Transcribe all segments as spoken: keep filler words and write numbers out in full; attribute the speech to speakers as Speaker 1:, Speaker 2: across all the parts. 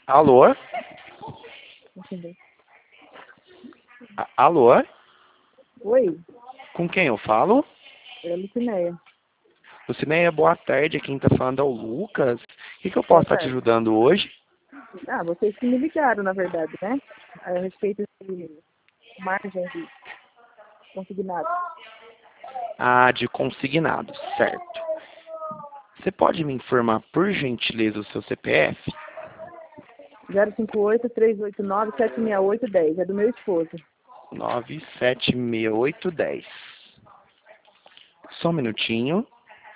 Speaker 1: Alô?
Speaker 2: Entendeu?
Speaker 1: A- Alô?
Speaker 2: Oi,
Speaker 1: Com quem eu falo?
Speaker 2: é a Lucinéia.
Speaker 1: Lucinéia, boa tarde. Quem tá falando é o Lucas. O que, que eu
Speaker 2: Boa
Speaker 1: posso estar te
Speaker 2: tarde.
Speaker 1: ajudando hoje?
Speaker 2: Ah, vocês que me ligaram, na verdade, né? A respeito de margem de consignado.
Speaker 1: Ah, de consignado, certo. Você pode me informar, por gentileza, o seu C P F?
Speaker 2: zero cinco oito, três oito nove, sete seis oito, dez. É do meu esposo.
Speaker 1: nove sete seis oito um zero. Só um minutinho.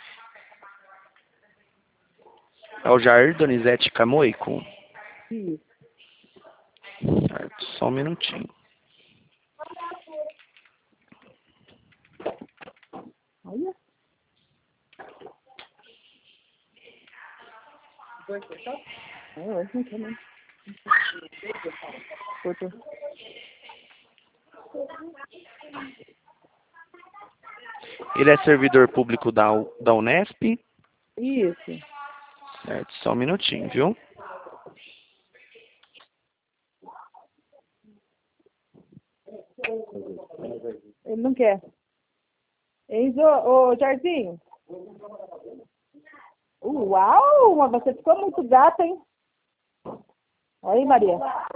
Speaker 1: É o Jair Donizete Camoico?
Speaker 2: Isso.
Speaker 1: Certo, só um minutinho.
Speaker 2: Olha. Dois cortou? É, hoje não tem, né? Cortou.
Speaker 1: Ele é servidor público da, U- da Unesp?
Speaker 2: Isso.
Speaker 1: Certo, só um minutinho, viu?
Speaker 2: Ele não quer. Enzo, ô, Jardim. Uau, mas você ficou muito gata, hein? Aí, Maria.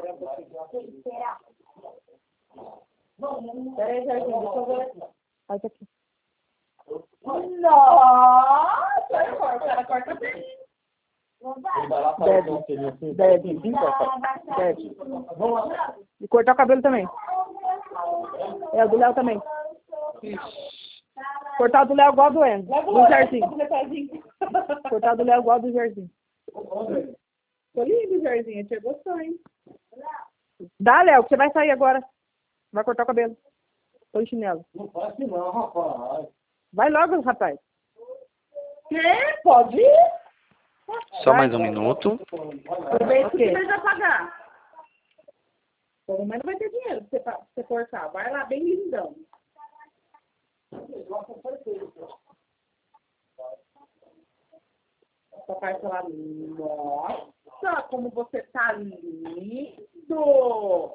Speaker 2: Peraí, Jardim, deixa eu ver aqui. Olha aqui. Nossa! Ela corta bem. Deve. Deve. Deve. E cortar o cabelo também. É, o do Léo também. Cortar o do Léo igual do Enzo. Do Jardim. Cortar o do Léo igual do Jardim. Ficou lindo, Jardim. Você gostou, hein? Dá, Léo, que você vai sair agora. Vai cortar o cabelo. Põe chinelo.
Speaker 3: Não faz isso não, rapaz.
Speaker 2: Vai logo, rapaz.
Speaker 3: Que? Pode ir?
Speaker 1: Só
Speaker 2: Vai.
Speaker 1: mais um minuto.
Speaker 3: Aproveita que
Speaker 2: Ok.
Speaker 3: você vai pagar. Pelo menos vai ter dinheiro pra você, pra você cortar. Vai lá, bem lindão. Papai falar, nossa, como você tá lindo!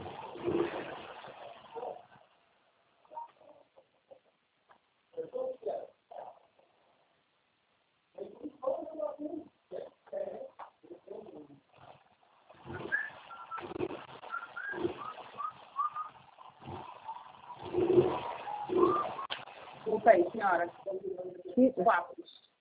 Speaker 3: Desculpa aí, senhora. Quatro.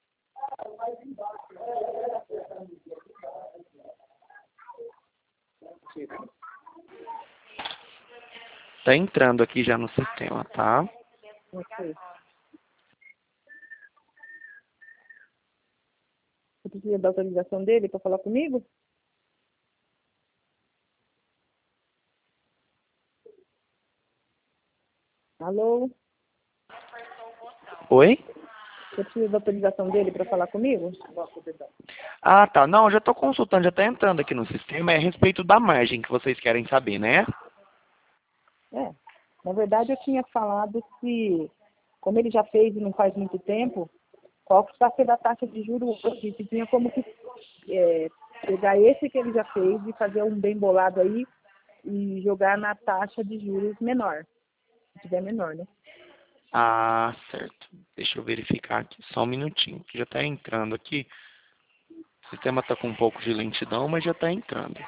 Speaker 1: Tá entrando aqui já no sistema, tá?
Speaker 2: Ok. Você precisa da autorização dele para falar comigo? Alô?
Speaker 1: Oi?
Speaker 2: Você precisa da autorização dele para falar comigo?
Speaker 1: Ah, tá. Não, já tô consultando, já tá entrando aqui no sistema. É a respeito da margem que vocês querem saber, né?
Speaker 2: É. Na verdade, eu tinha falado que, como ele já fez e não faz muito tempo, qual que está sendo a taxa de juros hoje? Se tinha como que é, pegar esse que ele já fez e fazer um bem bolado aí e jogar na taxa de juros menor. Se tiver menor, né?
Speaker 1: Ah, certo. Deixa eu verificar aqui. Só um minutinho, que já tá entrando aqui. O sistema tá com um pouco de lentidão, mas já tá entrando.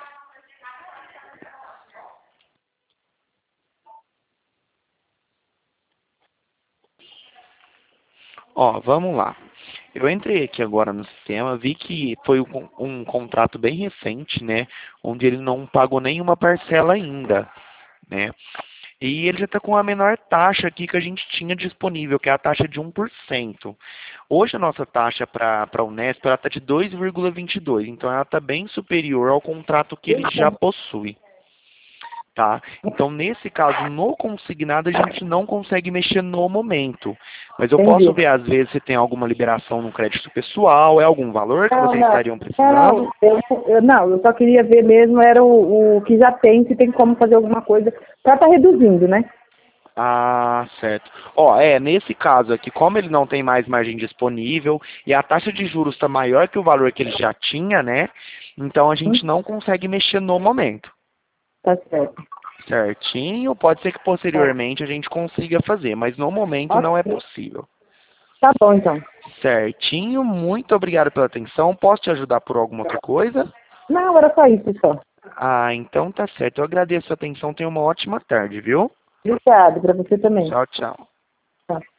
Speaker 1: Ó, vamos lá. Eu entrei aqui agora no sistema, vi que foi um, um contrato bem recente, né? Onde ele não pagou nenhuma parcela ainda, né? E ele já está com a menor taxa aqui que a gente tinha disponível, que é a taxa de um por cento. Hoje a nossa taxa para a Unesp está de dois vírgula vinte e dois, então ela está bem superior ao contrato que ele já possui. Tá? Então, nesse caso, no consignado, a gente não consegue mexer no momento. Mas eu posso
Speaker 2: Entendi.
Speaker 1: ver, às vezes, se tem alguma liberação no crédito pessoal, é algum valor que
Speaker 2: Não,
Speaker 1: vocês
Speaker 2: não.
Speaker 1: estariam precisando?
Speaker 2: Não, eu, eu, não, eu só queria ver mesmo, era o, o que já tem, se tem como fazer alguma coisa para estar reduzindo, né?
Speaker 1: Ah, certo. Ó, é, nesse caso aqui, como ele não tem mais margem disponível e a taxa de juros está maior que o valor que ele já tinha, né? Então a gente não consegue mexer no momento.
Speaker 2: Tá certo.
Speaker 1: Certinho. Pode ser que posteriormente a gente consiga fazer, mas no momento não é
Speaker 2: Ok.
Speaker 1: possível.
Speaker 2: Tá bom, então.
Speaker 1: Certinho. Muito obrigado pela atenção. Posso te ajudar por alguma outra coisa?
Speaker 2: Não, era só isso, só.
Speaker 1: Ah, então tá certo. Eu agradeço a atenção. Tenha uma ótima tarde, viu?
Speaker 2: Obrigado, pra você também.
Speaker 1: Tchau, tchau.
Speaker 2: Tá.